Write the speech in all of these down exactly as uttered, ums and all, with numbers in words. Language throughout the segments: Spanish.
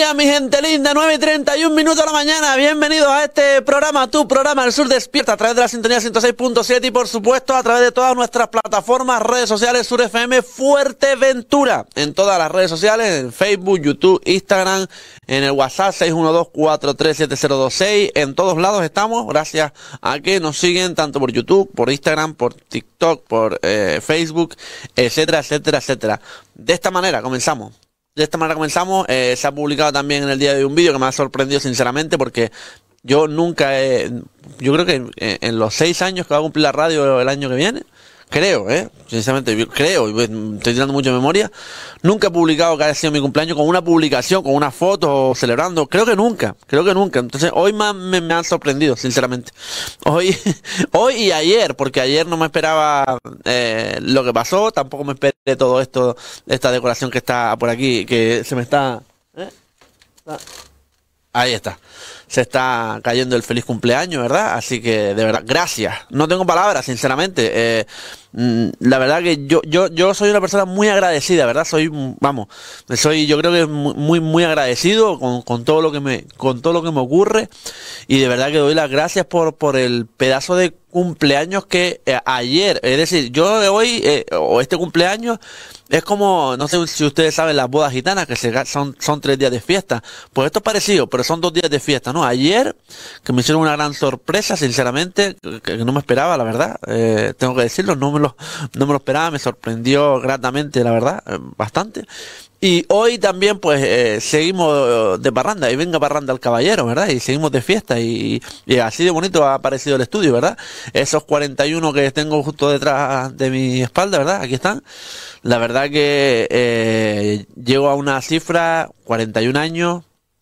días, mi gente linda, nueve y treinta y un minutos de la mañana. Bienvenidos a este programa, tu programa El Sur Despierta, a través de la sintonía ciento seis punto siete y por supuesto a través de todas nuestras plataformas, redes sociales, Sur F M Fuerteventura. En todas las redes sociales, en Facebook, YouTube, Instagram, en el WhatsApp seis uno dos, cuatro tres siete cero dos seis. En todos lados estamos, gracias a que nos siguen tanto por YouTube, por Instagram, por TikTok, por eh, Facebook, etcétera, etcétera, etcétera. De esta manera comenzamos. De esta manera comenzamos. Eh, se ha publicado también en el día de hoy un vídeo que me ha sorprendido sinceramente porque yo nunca he... Yo creo que en, en los seis años que va a cumplir la radio el año que viene, creo, eh, sinceramente, yo creo, estoy tirando mucha memoria, nunca he publicado que haya sido mi cumpleaños con una publicación, con una foto, celebrando, creo que nunca, creo que nunca. Entonces hoy más me, me han sorprendido, sinceramente. Hoy, hoy y ayer, porque ayer no me esperaba eh, lo que pasó, tampoco me esperé todo esto, esta decoración que está por aquí, que se me está... ¿eh? está ahí está. Se está cayendo el feliz cumpleaños, ¿verdad? Así que, de verdad, gracias. No tengo palabras, sinceramente. Eh, la verdad que yo, yo, yo soy una persona muy agradecida, ¿verdad? Soy, vamos, soy, yo creo que muy, muy agradecido con, con todo lo que me, con todo lo que me ocurre. Y de verdad que doy las gracias por, por el pedazo de cumpleaños que eh, ayer, es decir, yo de hoy, eh, o este cumpleaños, es como, no sé si ustedes saben, las bodas gitanas, que se, son, son tres días de fiesta. Pues esto es parecido, pero son dos días de fiesta, ¿no? Ayer, que me hicieron una gran sorpresa, sinceramente, que, que no me esperaba, la verdad. Eh, tengo que decirlo, no me lo, no me lo esperaba, me sorprendió gratamente, la verdad, eh, bastante. Y hoy también, pues, eh, seguimos de parranda, y venga parranda al caballero, ¿verdad? Y seguimos de fiesta, y, y así de bonito ha aparecido el estudio, ¿verdad? Esos cuarenta y uno que tengo justo detrás de mi espalda, ¿verdad? Aquí están. La verdad que eh, llego a una cifra, cuarenta y un años,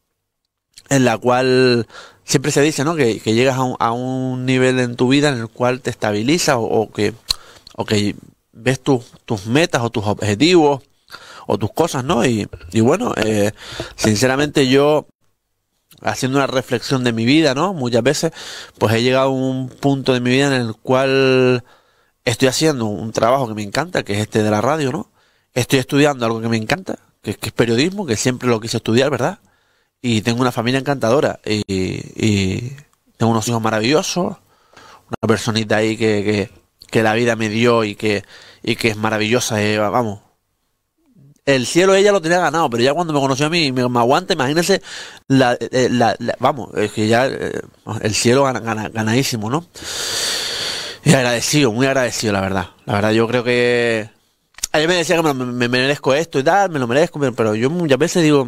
en la cual siempre se dice, ¿no? Que, que llegas a un, a un nivel en tu vida en el cual te estabilizas, o, o que, o que ves tus, tus metas o tus objetivos, o tus cosas, ¿no? Y, y bueno, eh, sinceramente yo, haciendo una reflexión de mi vida, ¿no? Muchas veces, pues he llegado a un punto de mi vida en el cual estoy haciendo un trabajo que me encanta, que es este de la radio, ¿no? Estoy estudiando algo que me encanta, que, que es periodismo, que siempre lo quise estudiar, ¿verdad? Y tengo una familia encantadora, y, y tengo unos hijos maravillosos, una personita ahí que, que, que la vida me dio y que, y que es maravillosa, eh, vamos. El cielo ella lo tenía ganado, pero ya cuando me conoció a mí, me, me aguanta, imagínense, la, la, la, vamos, es que ya eh, el cielo gana, gana, ganadísimo, ¿no? Y agradecido, muy agradecido, la verdad. La verdad, yo creo que... Ayer me decía que me, me merezco esto y tal, me lo merezco, pero yo muchas veces digo...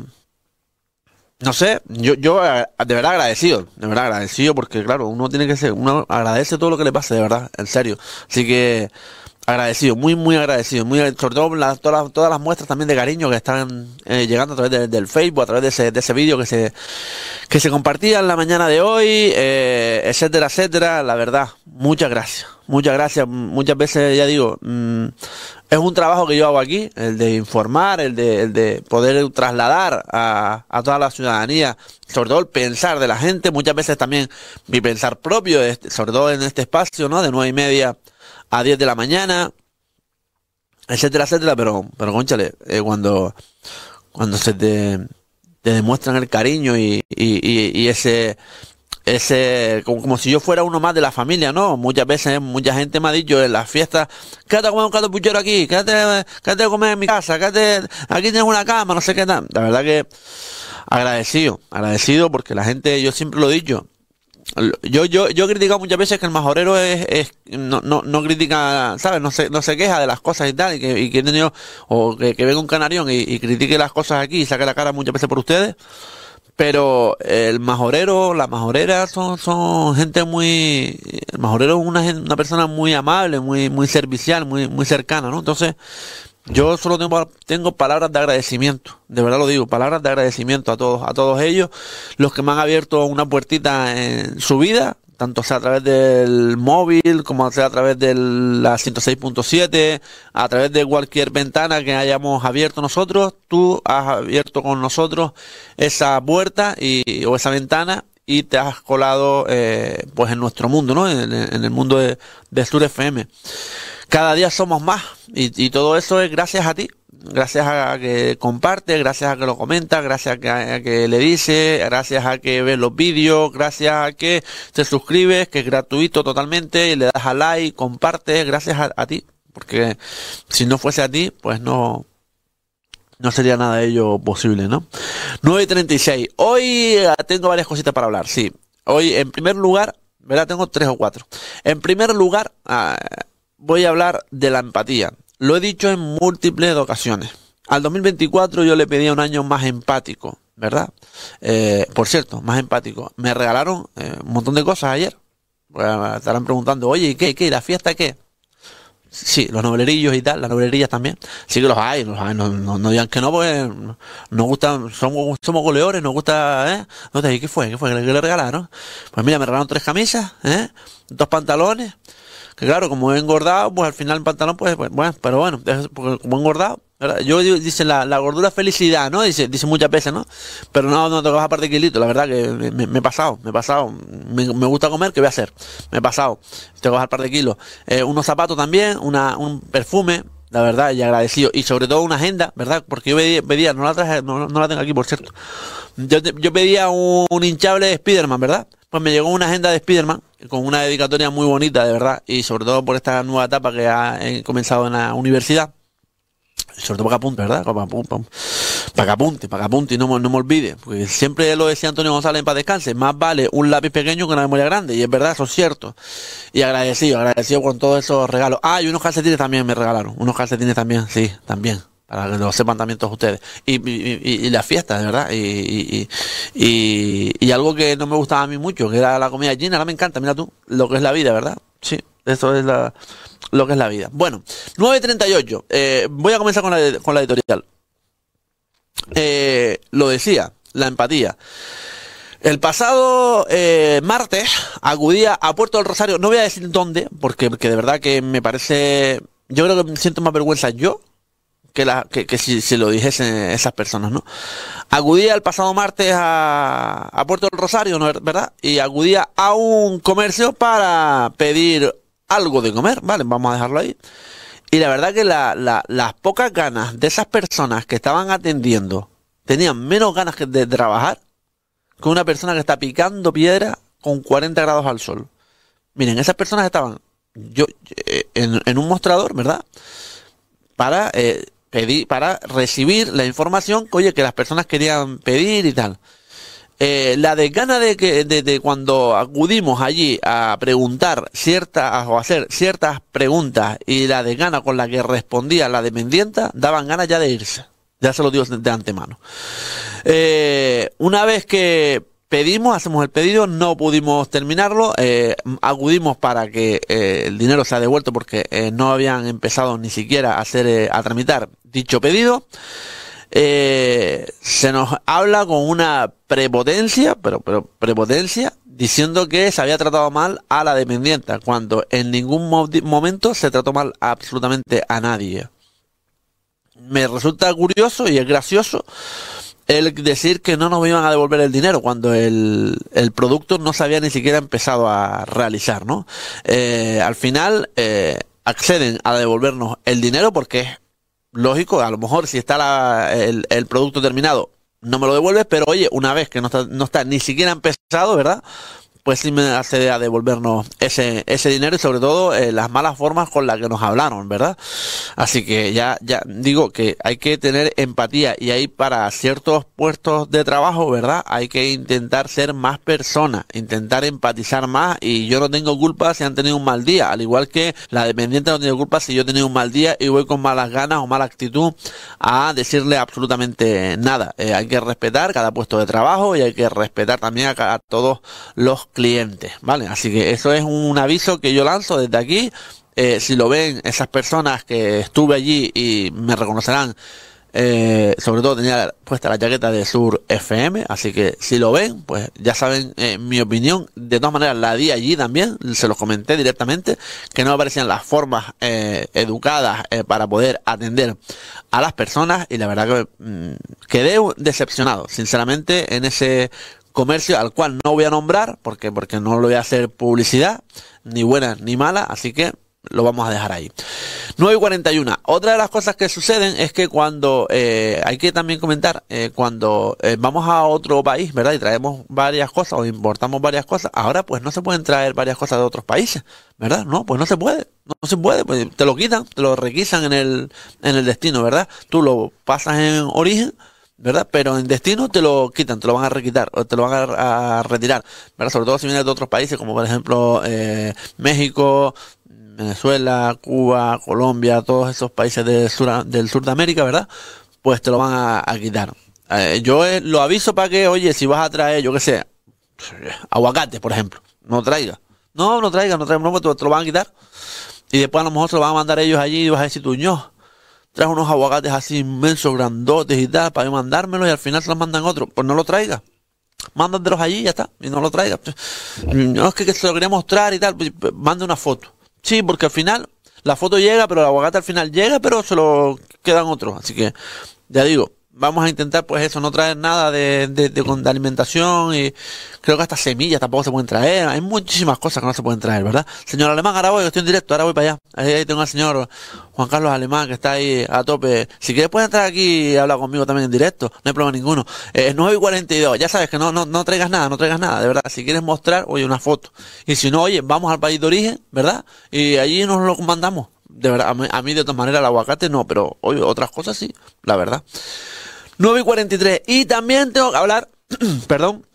No sé, yo, yo de verdad agradecido, de verdad agradecido, porque claro, uno tiene que ser, uno agradece todo lo que le pase, de verdad, en serio. Así que... agradecido, muy muy agradecido, muy sobre todo la, todas, las, todas las muestras también de cariño que están eh, llegando a través de, del Facebook, a través de ese, de ese vídeo que se que se compartía en la mañana de hoy, eh, etcétera, etcétera. La verdad, muchas gracias, muchas gracias. Muchas veces, ya digo, mmm, es un trabajo que yo hago aquí, el de informar, el de, el de poder trasladar a, a toda la ciudadanía, sobre todo el pensar de la gente, muchas veces también mi pensar propio, sobre todo en este espacio, ¿no? De nueve y media a diez de la mañana, etcétera, etcétera, pero, pero cónchale, eh, cuando, cuando se te, te demuestran el cariño y, y, y, y ese, ese, como, como si yo fuera uno más de la familia, ¿no? Muchas veces, mucha gente me ha dicho en las fiestas, quédate a comer un caldo puchero aquí, quédate, quédate a comer en mi casa, quédate, aquí tienes una cama, no sé qué tal. La verdad que agradecido, agradecido porque la gente, yo siempre lo he dicho, Yo, yo, yo he criticado muchas veces que el majorero es, es no, no, no critica, ¿sabes? No se, no se queja de las cosas y tal, y que, y que he tenido, o que, que venga un canarión y, y critique las cosas aquí y saque la cara muchas veces por ustedes. Pero el majorero, la majorera son, son gente muy, el majorero es una, una persona muy amable, muy, muy servicial, muy, muy cercana, ¿no? Entonces, yo solo tengo, tengo palabras de agradecimiento, de verdad lo digo, palabras de agradecimiento a todos, a todos ellos, los que me han abierto una puertita en su vida, tanto sea a través del móvil, como sea a través de la ciento seis punto siete, a través de cualquier ventana que hayamos abierto nosotros, tú has abierto con nosotros esa puerta y, o esa ventana, y te has colado eh, pues en nuestro mundo, ¿no? En, en el mundo de, de Sur F M. Cada día somos más y, y todo eso es gracias a ti, gracias a que comparte, gracias a que lo comenta, gracias a que, a que le dice, gracias a que ves los vídeos, gracias a que te suscribes, que es gratuito totalmente, y le das a like, comparte, gracias a, a ti, porque si no fuese a ti, pues no, no sería nada de ello posible, ¿no? nueve y treinta y seis. Hoy tengo varias cositas para hablar, sí. Hoy, en primer lugar, ¿verdad? Tengo tres o cuatro. En primer lugar, ah, voy a hablar de la empatía. Lo he dicho en múltiples ocasiones. Al dos mil veinticuatro yo le pedía un año más empático, ¿verdad? Eh, por cierto, más empático. Me regalaron eh, un montón de cosas ayer. Pues, estarán preguntando, oye, ¿y qué? ¿Qué? ¿Y la fiesta qué? Sí, los noblerillos y tal, las noblerillas también. Sí que los hay, los hay, no, no, no digan que no, porque nos gustan, somos, somos goleadores, nos gusta, ¿eh? No te, ¿qué fue? ¿Qué fue? ¿Qué le regalaron? Pues mira, me regalaron tres camisas, ¿eh? Dos pantalones, que claro, como he engordado, pues al final el pantalón, pues, pues bueno, pero bueno, porque como he engordado, ¿verdad? Yo, dicen la, la gordura es felicidad, ¿no? Dice, dice muchas veces, ¿no? Pero no, no tengo que bajar par de kilitos, la verdad que me, me, me he pasado, me he pasado. Me, me gusta comer, ¿qué voy a hacer? Me he pasado, tengo que bajar par de kilos. Eh, unos zapatos también, una, un perfume, la verdad, y agradecido. Y sobre todo una agenda, ¿verdad? Porque yo pedía, pedía no la traje, no, no la tengo aquí, por cierto. Yo, yo pedía un, un hinchable de Spiderman, ¿verdad? Pues me llegó una agenda de Spiderman con una dedicatoria muy bonita, de verdad, y sobre todo por esta nueva etapa que ha he comenzado en la universidad. Sobre todo para que apunte, ¿verdad? Para, para, para que apunte, para que apunte y no, no me olvide. Porque siempre lo decía Antonio González en Paz Descanse, más vale un lápiz pequeño que una memoria grande. Y es verdad, eso es cierto. Y agradecido, agradecido con todos esos regalos. Ah, y unos calcetines también me regalaron. Unos calcetines también, sí, también. Para que lo sepan también todos ustedes. Y, y, y, y las fiestas, de verdad. Y, y, y, y algo que no me gustaba a mí mucho, que era la comida china. Ahora me encanta, mira tú, lo que es la vida, ¿verdad? Sí, eso es la... lo que es la vida. Bueno, nueve y treinta y ocho. Eh, voy a comenzar con la, con la editorial. Eh, lo decía, la empatía. El pasado eh, martes acudía a Puerto del Rosario. No voy a decir dónde, porque, porque de verdad que me parece... Yo creo que me siento más vergüenza yo que, la, que, que si, si lo dijesen esas personas, ¿no? Acudía el pasado martes a, a Puerto del Rosario, ¿no? ¿Verdad? Y acudía a un comercio para pedir algo de comer, vale, vamos a dejarlo ahí. Y la verdad que la, la, las pocas ganas de esas personas que estaban atendiendo tenían menos ganas que de trabajar que una persona que está picando piedra con cuarenta grados al sol. Miren, esas personas estaban yo eh, en, en un mostrador, ¿verdad? Para eh, pedir, para recibir la información que, oye, que las personas querían pedir y tal. Eh, la desgana de que de, de cuando acudimos allí a preguntar ciertas o hacer ciertas preguntas y la desgana con la que respondía la dependienta daban ganas ya de irse, ya se lo digo de, de antemano. Eh, una vez que pedimos, hacemos el pedido, no pudimos terminarlo, eh, acudimos para que eh, el dinero sea devuelto porque eh, no habían empezado ni siquiera a hacer eh, a tramitar dicho pedido. Eh, se nos habla con una prepotencia, pero, pero prepotencia, diciendo que se había tratado mal a la dependienta, cuando en ningún mo momento se trató mal absolutamente a nadie. Me resulta curioso y es gracioso el decir que no nos iban a devolver el dinero cuando el, el producto no se había ni siquiera empezado a realizar, ¿no? Eh, al final eh, acceden a devolvernos el dinero porque es lógico, a lo mejor si está la, el, el producto terminado no me lo devuelves, pero oye, una vez que no está, no está ni siquiera empezado, ¿verdad? Pues sí me accede a devolvernos ese, ese dinero y sobre todo eh, las malas formas con las que nos hablaron, ¿verdad? Así que ya, ya digo que hay que tener empatía y ahí para ciertos puestos de trabajo, ¿verdad? Hay que intentar ser más personas, intentar empatizar más y yo no tengo culpa si han tenido un mal día, al igual que la dependiente no tiene culpa si yo he tenido un mal día y voy con malas ganas o mala actitud a decirle absolutamente nada. Eh, hay que respetar cada puesto de trabajo y hay que respetar también a, a todos los clientes, ¿vale? Así que eso es un aviso que yo lanzo desde aquí. Eh, si lo ven esas personas que estuve allí y me reconocerán, eh, sobre todo tenía puesta la chaqueta de Sur F M, así que si lo ven, pues ya saben eh, mi opinión. De todas maneras la di allí también, se los comenté directamente, que no me parecían las formas eh, educadas eh, para poder atender a las personas y la verdad que mmm, quedé decepcionado, sinceramente, en ese comercio al cual no voy a nombrar porque porque no lo voy a hacer publicidad ni buena ni mala, así que lo vamos a dejar ahí. nueve y cuarenta y uno. Otra de las cosas que suceden es que cuando, eh, hay que también comentar, eh, cuando eh, vamos a otro país, ¿verdad? Y traemos varias cosas o importamos varias cosas, ahora pues no se pueden traer varias cosas de otros países, ¿verdad? No, pues no se puede, no, no se puede, pues te lo quitan, te lo requisan en el, en el destino, ¿verdad? Tú lo pasas en origen, ¿verdad? Pero en destino te lo quitan, te lo van a requitar, o te lo van a, a retirar, ¿verdad? Sobre todo si vienes de otros países, como por ejemplo eh, México, Venezuela, Cuba, Colombia, todos esos países del sur, del sur de América, ¿verdad? Pues te lo van a, a quitar. Eh, yo eh, lo aviso para que, oye, si vas a traer, yo qué sé, aguacate, por ejemplo, no traigas. No, no traigas, no traigas, no, te, te lo van a quitar. Y después a lo mejor se lo van a mandar ellos allí y vas a decir tú, no, traes unos aguacates así inmensos, grandotes y tal, para mandármelos y al final se los mandan otros. Pues no lo traigas. Mándandelos allí y ya está. Y no lo traigas. No es que, que se lo quería mostrar y tal, pues, mande una foto. Sí, porque al final la foto llega, pero el aguacate al final llega, pero se lo quedan otros. Así que, ya digo, vamos a intentar pues eso, no traer nada de, de, de, de alimentación y creo que hasta semillas tampoco se pueden traer. Hay muchísimas cosas que no se pueden traer, ¿verdad? Señor Alemán, ahora voy, estoy en directo, ahora voy para allá. Ahí tengo al señor Juan Carlos Alemán que está ahí a tope. Si quieres puedes entrar aquí y hablar conmigo también en directo, no hay problema ninguno. Eh, nueve y cuarenta y dos, ya sabes que no, no, no traigas nada, no traigas nada, de verdad. Si quieres mostrar, oye, una foto. Y si no, oye, vamos al país de origen, ¿verdad? Y allí nos lo mandamos. De verdad, a mí, a mí de todas maneras el aguacate no, pero oye, otras cosas sí, la verdad. nueve y cuarenta y tres. Y también tengo que hablar, perdón,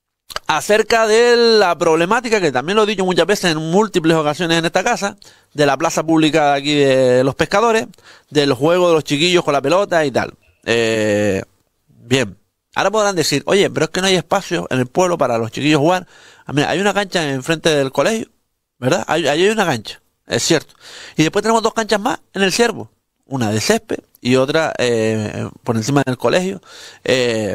acerca de la problemática, que también lo he dicho muchas veces en múltiples ocasiones en esta casa, de la plaza pública de aquí de los pescadores, del juego de los chiquillos con la pelota y tal. Eh, bien, ahora podrán decir, oye, pero es que no hay espacio en el pueblo para los chiquillos jugar. Mira, hay una cancha enfrente del colegio, ¿verdad? Ahí hay, hay una cancha, es cierto. Y después tenemos dos canchas más en el Ciervo. Una de césped y otra eh, por encima del colegio. Eh,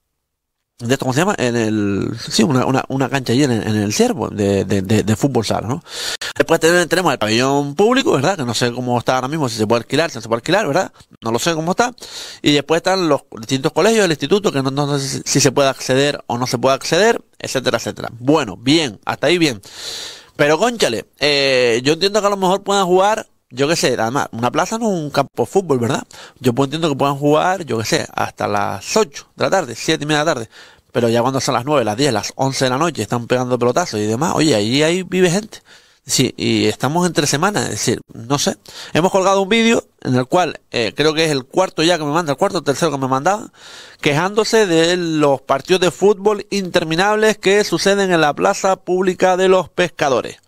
de esto, ¿cómo se llama? En el, sí, una, una, una cancha allí en el, en el Ciervo de, de, de, de fútbol sala, ¿no? Después tenemos, tenemos el pabellón público, ¿verdad? Que no sé cómo está ahora mismo, si se puede alquilar, si no se puede alquilar, ¿verdad? No lo sé cómo está. Y después están los distintos colegios del instituto, que no, no sé si, si se puede acceder o no se puede acceder, etcétera, etcétera. Bueno, bien, hasta ahí bien. Pero, cónchale, eh, yo entiendo que a lo mejor puedan jugar, yo qué sé, además, una plaza no es un campo de fútbol, ¿verdad? Yo puedo entiendo que puedan jugar, yo qué sé, hasta las ocho de la tarde, siete y media de la tarde. Pero ya cuando son las nueve, las diez, las once de la noche, están pegando pelotazos y demás, oye, ahí, ahí vive gente. Sí, y estamos entre semanas, es decir, no sé. Hemos colgado un vídeo en el cual, eh, creo que es el cuarto ya que me manda, el cuarto o tercero que me mandaba, quejándose de los partidos de fútbol interminables que suceden en la plaza pública de los pescadores.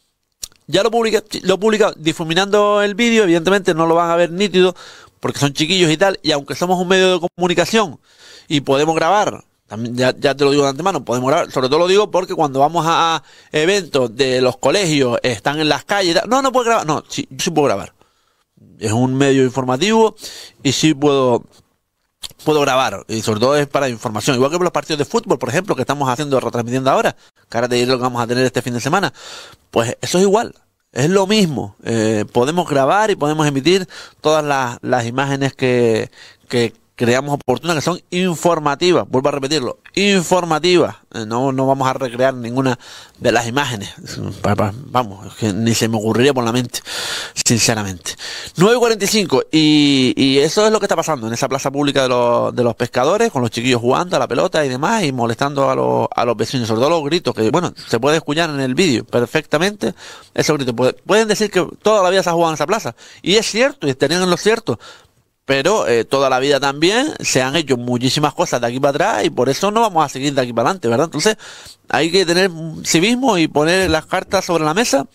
Ya lo publica, lo publica difuminando el vídeo, evidentemente no lo van a ver nítido porque son chiquillos y tal, y aunque somos un medio de comunicación y podemos grabar, también ya, ya te lo digo de antemano, podemos grabar, sobre todo lo digo porque cuando vamos a, a eventos de los colegios, están en las calles, no, no puedo grabar, no, sí, sí puedo grabar. Es un medio informativo y sí puedo... puedo grabar, y sobre todo es para información, igual que los partidos de fútbol, por ejemplo, que estamos haciendo, retransmitiendo ahora, que ahora te diré lo que vamos a tener este fin de semana, pues eso es igual, es lo mismo, eh, podemos grabar y podemos emitir todas las, las imágenes que, que creamos oportunas, que son informativas, vuelvo a repetirlo, informativas, no, no vamos a recrear ninguna de las imágenes, vamos, que ni se me ocurriría por la mente, sinceramente. nueve y cuarenta y cinco, y, y eso es lo que está pasando en esa plaza pública de los, de los pescadores, con los chiquillos jugando a la pelota y demás, y molestando a los, a los vecinos, sobre todo los gritos, que bueno, se puede escuchar en el vídeo perfectamente, esos gritos. Pueden decir que toda la vida se ha jugado en esa plaza, y es cierto, y estarían en lo cierto, pero eh, toda la vida también se han hecho muchísimas cosas de aquí para atrás y por eso no vamos a seguir de aquí para adelante, ¿verdad? Entonces hay que tener civismo y poner las cartas sobre la mesa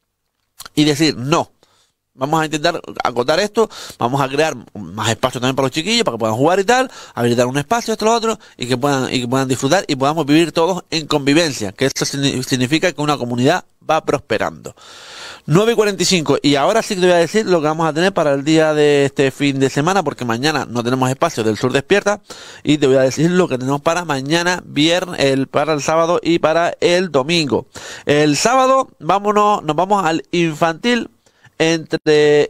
y decir no. Vamos a intentar acotar esto, vamos a crear más espacio también para los chiquillos, para que puedan jugar y tal, habilitar un espacio, esto, lo otro, y que puedan, y que puedan disfrutar y podamos vivir todos en convivencia, que eso significa que una comunidad va prosperando. nueve y cuarenta y cinco, y ahora sí que te voy a decir lo que vamos a tener para el día de este fin de semana, porque mañana no tenemos espacio del Sur Despierta, y te voy a decir lo que tenemos para mañana, viernes, el, para el sábado y para el domingo. El sábado, vámonos, nos vamos al infantil, entre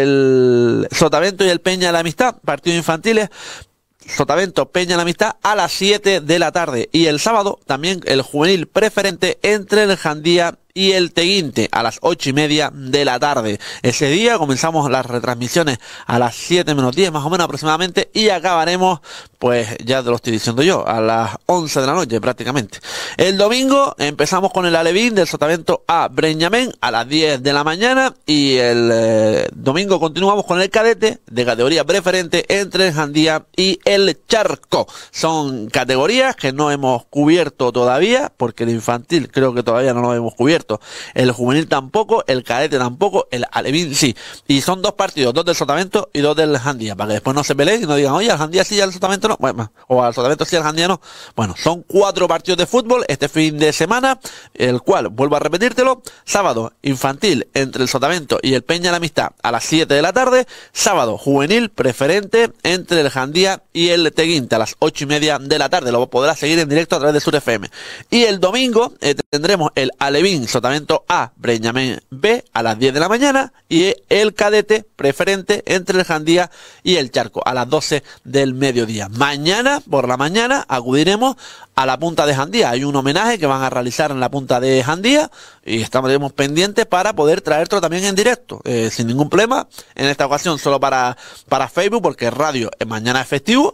el Sotavento y el Peña de la Amistad, partidos infantiles, Sotavento, Peña de la Amistad a las siete de la tarde, y el sábado también el juvenil preferente entre el Jandía y el Teguinte a las ocho y media de la tarde. Ese día comenzamos las retransmisiones a las siete menos diez más o menos aproximadamente y acabaremos, pues ya te lo estoy diciendo yo, a las once de la noche prácticamente. El domingo empezamos con el Alevín del Sotavento A Breñamén a las diez de la mañana y el eh, domingo continuamos con el cadete de categoría preferente entre el Jandía y el Charco. Son categorías que no hemos cubierto todavía porque el infantil creo que todavía no lo hemos cubierto, el juvenil tampoco, el cadete tampoco, el Alevín sí, y son dos partidos, dos del Sotavento y dos del Jandía, para que después no se peleen y no digan, oye, al Jandía sí y al Sotavento no, bueno, o al Sotavento sí y al Jandía no. Bueno, son cuatro partidos de fútbol este fin de semana, el cual, vuelvo a repetírtelo, sábado infantil entre el Sotavento y el Peña la Amistad a las siete de la tarde, sábado juvenil preferente entre el Jandía y el Teguinte a las ocho y media de la tarde, lo podrás seguir en directo a través de Sur F M. Y el domingo eh, tendremos el Alevín Sotavento A Breñamén B a las diez de la mañana y el cadete preferente entre el Jandía y el Charco a las doce del mediodía. Mañana, por la mañana, acudiremos a la punta de Jandía. Hay un homenaje que van a realizar en la punta de Jandía y estaremos pendientes para poder traerlo también en directo, eh, sin ningún problema. En esta ocasión solo para, para Facebook, porque radio eh, mañana es festivo.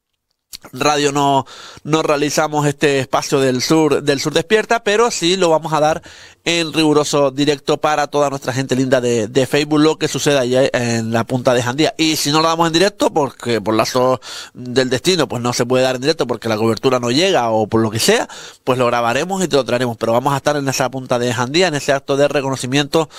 Radio no, no realizamos este espacio del sur, del sur despierta, pero sí lo vamos a dar en riguroso directo para toda nuestra gente linda de, de Facebook, lo que suceda allá en la punta de Jandía. Y si no lo damos en directo, porque por lazo del destino, pues no se puede dar en directo porque la cobertura no llega o por lo que sea, pues lo grabaremos y te lo traeremos. Pero vamos a estar en esa punta de Jandía, en ese acto de reconocimiento,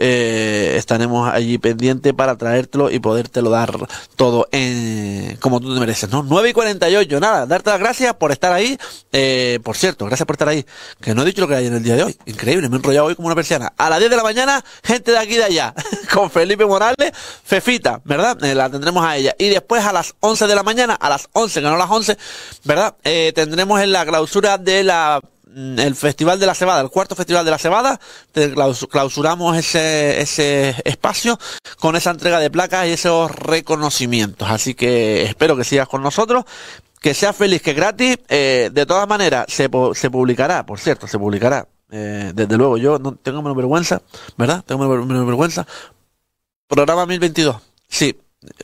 eh, estaremos allí pendientes para traértelo y podértelo dar todo en, como tú te mereces, ¿no? nueve y cuarenta y ocho, nada, darte las gracias por estar ahí, eh, por cierto, gracias por estar ahí, que no he dicho lo que hay en el día de hoy, increíble, me he enrollado hoy como una persiana. A las diez de la mañana, gente de aquí y de allá, con Felipe Morales, Fefita, ¿verdad? Eh, la tendremos a ella. Y después a las once de la mañana, a las once, que no a las once, ¿verdad? Eh, tendremos en la clausura de la el Festival de la Cebada, el cuarto Festival de la Cebada, clausuramos ese, ese espacio con esa entrega de placas y esos reconocimientos. Así que espero que sigas con nosotros, que seas feliz, que es gratis. Eh, de todas maneras, se, se publicará, por cierto, se publicará. Eh, desde luego, yo no tengo menos vergüenza, ¿verdad? Tengo menos, menos vergüenza. Programa mil veintidós, sí,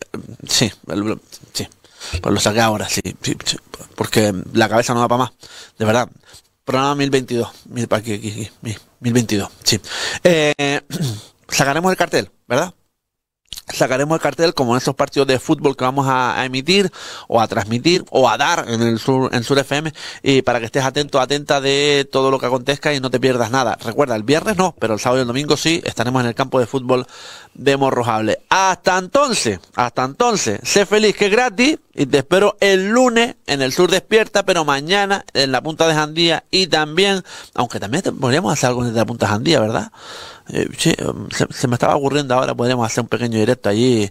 sí, el, sí, pues lo saqué ahora, sí, sí, sí, porque la cabeza no da para más, de verdad. Programa mil veintidós, mil, aquí, aquí, aquí, mil veintidós, sí. Eh, sacaremos el cartel, ¿verdad? Sacaremos el cartel como en esos partidos de fútbol que vamos a, a emitir o a transmitir o a dar en el sur, en Sur F M, y para que estés atento, atenta de todo lo que acontezca y no te pierdas nada. Recuerda, el viernes no, pero el sábado y el domingo sí, estaremos en el campo de fútbol de Morrojable. Hasta entonces, hasta entonces, sé feliz, que es gratis, y te espero el lunes en el Sur Despierta, pero mañana en la punta de Jandía, y también, aunque también podríamos hacer algo desde la punta de Jandía, ¿verdad? Eh, sí, se, se me estaba ocurriendo ahora, podríamos hacer un pequeño directo allí,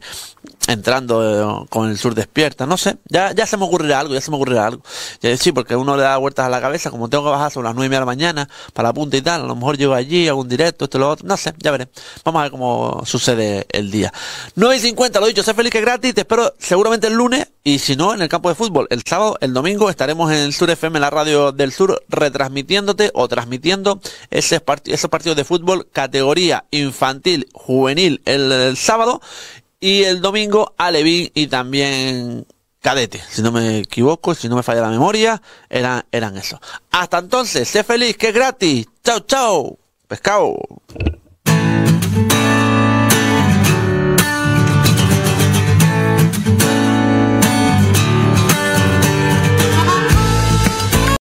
entrando eh, con el Sur Despierta, no sé, ya, ya se me ocurrirá algo, ya se me ocurrirá algo. Ya, sí, porque uno le da vueltas a la cabeza, como tengo que bajar sobre las nueve y media de la mañana, para la punta y tal, a lo mejor llego allí, hago un directo, esto y lo otro, no sé, ya veré. Vamos a ver cómo sucede el día. nueve y cincuenta, lo dicho, sé feliz, que es gratis, te espero seguramente el lunes, y si no, en el campo de fútbol, el sábado, el domingo, estaremos en el Sur F M, la radio del Sur, retransmitiéndote o transmitiendo ese part esos partidos de fútbol, categoría infantil, juvenil, el, el sábado, y el domingo Alevín y también cadete, si no me equivoco, si no me falla la memoria, eran, eran eso. Hasta entonces, sé feliz, que es gratis. Chao, chao, pescado.